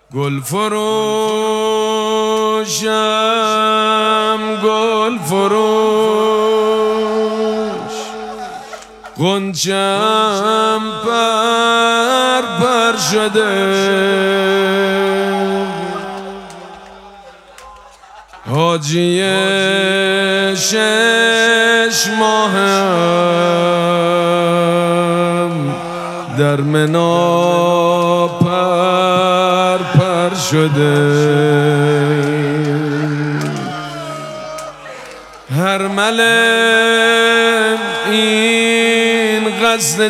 گل فروشم گل فروش، غنچم پر پر شده، حاجی 6 ماهم در منا پر پر شده. هرمل این قصد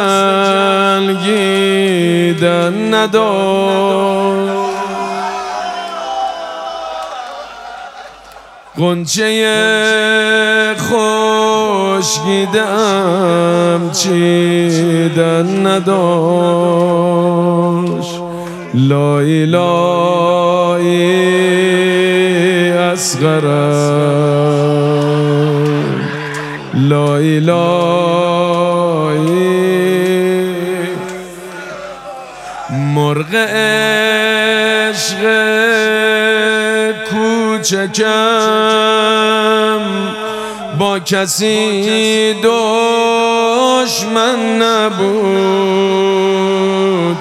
جنگیدن نداشت، غنچه خشکیدم چیدن نداشت. لای لای اصغرم، لای لای مرغ عشق کوچکم، با کسی دشمن نبود،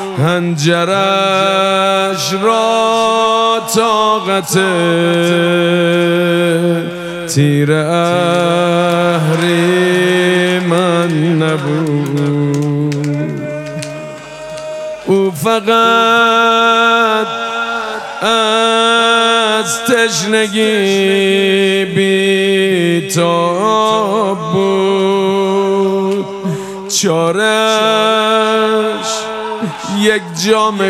هنجرش را طاقت تیر اهریمن نبود. او فقط از تشنگی بی‌تاب بود، چارش یک جام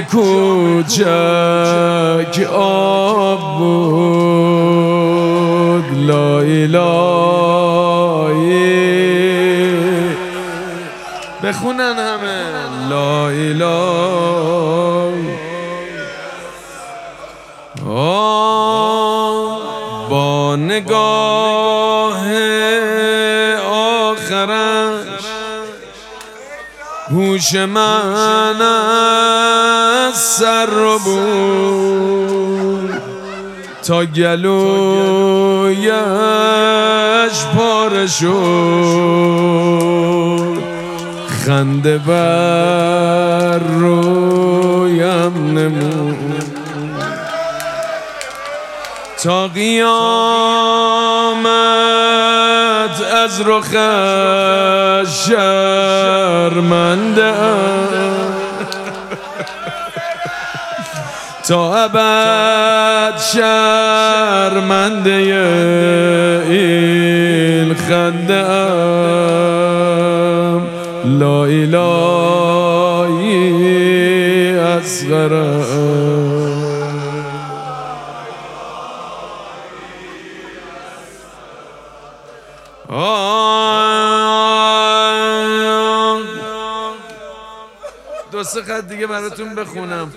کوچک آب بود. لای لای بخونن همه، لای لای با نگاه آخرش هوش من از سر رو بود، تا گلویش پاره شد، خنده بر رویم نمود. تا قیامت از رخش شرمنده‌ام، تا ابد شرمنده این خنده‌ام. لای لای اصغرم. دو سه خط دیگه براتون بخونم.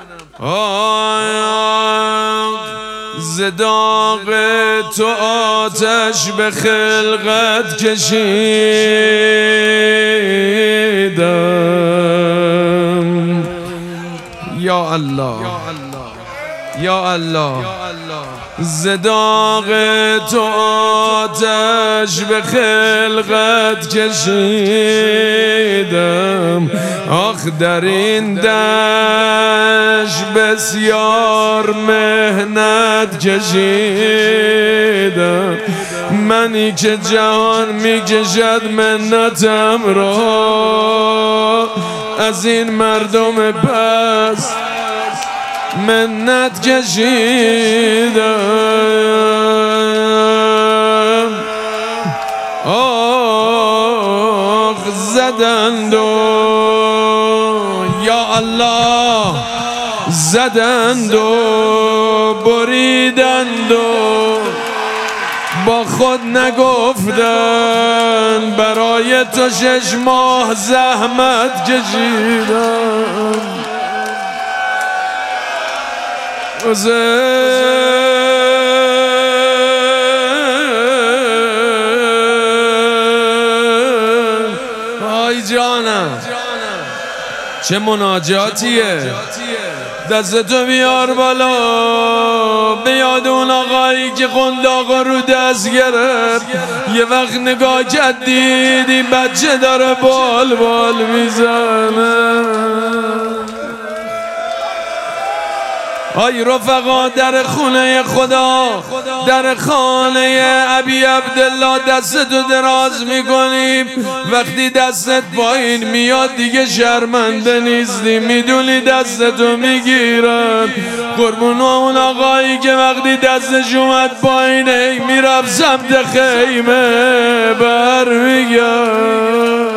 ز داغ تو آتش به خلقت کشیدم. یا الله یا الله، ز داغ تو آتش به خلقت کشیدم. آخ در این دشت بسیار مهنت کشیدم، منی که جهان میکشد منتم را، از این مردم پس منت کشیدم. آخ زدند و یا الله زدند و بریدند و با خود نگفتند، برای تو 6 ماه زحمت کشیدم. آی جانم چه مناجاتیه. دستتو بیار بالا به یاد اون آقایی که قنداق رو دست گرفت. یه وقت نگاه کرد دید این بچه داره بال بال میزنه. آی رفقا در خونه خدا، در خانه ابی عبدالله دستتو دراز میکنیم. وقتی دستت پایین میاد دیگه شرمنده نیستی، میدونی دستتو میگیرن. قربون اون آقایی که وقتی دستش اومد پایین میرفت سمت خیمه برمیگرد.